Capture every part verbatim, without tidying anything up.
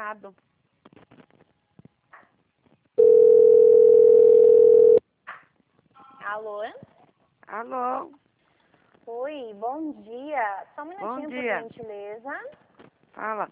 errado. Alô? Alô? Oi, bom dia. Só um Bom minutinho, por dia. gentileza. Fala.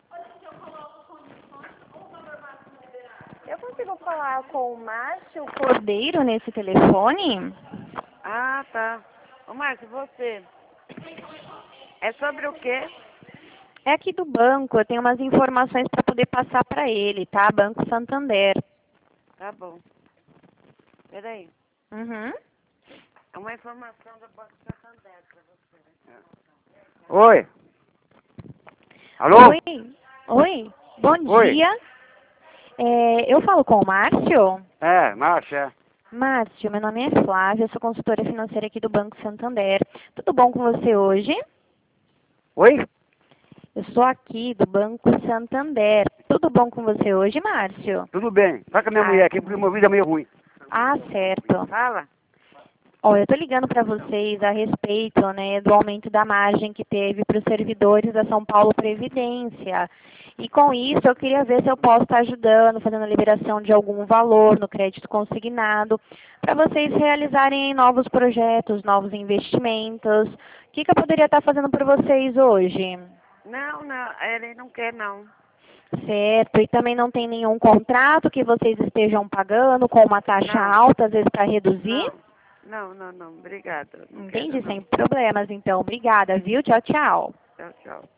Eu consigo falar com o Márcio Cordeiro nesse telefone? Ah, tá. Ô, Márcio, você? É sobre o quê? É aqui do banco, eu tenho umas informações para poder passar para ele, tá? Banco Santander. Tá bom. Peraí. Uhum. É uma informação do Banco Santander pra você. Oi. Alô? Oi, oi, bom Oi. dia. É, eu falo com o Márcio? É, Márcia. Márcio, meu nome é Flávia, eu sou consultora financeira aqui do Banco Santander. Tudo bom com você hoje? Oi? Eu sou aqui do Banco Santander. Tudo bom com você hoje, Márcio? Tudo bem. Fala com a minha Ah, mulher aqui, porque o meu vídeo é meio ruim. ah, certo. Fala. Ó, eu estou ligando para vocês a respeito, né, do aumento da margem que teve para os servidores da São Paulo Previdência. E com isso eu queria ver se eu posso estar ajudando, fazendo a liberação de algum valor no crédito consignado, para vocês realizarem novos projetos, novos investimentos. O que, que eu poderia estar fazendo por vocês hoje? Não, não, ele não quer não. Certo, e também não tem nenhum contrato que vocês estejam pagando com uma taxa Não, alta, às vezes para reduzir? não. Não, não, não. Obrigada. Não quero Entendi, não. sem problemas, então. Obrigada, viu? Tchau, tchau. Tchau, tchau.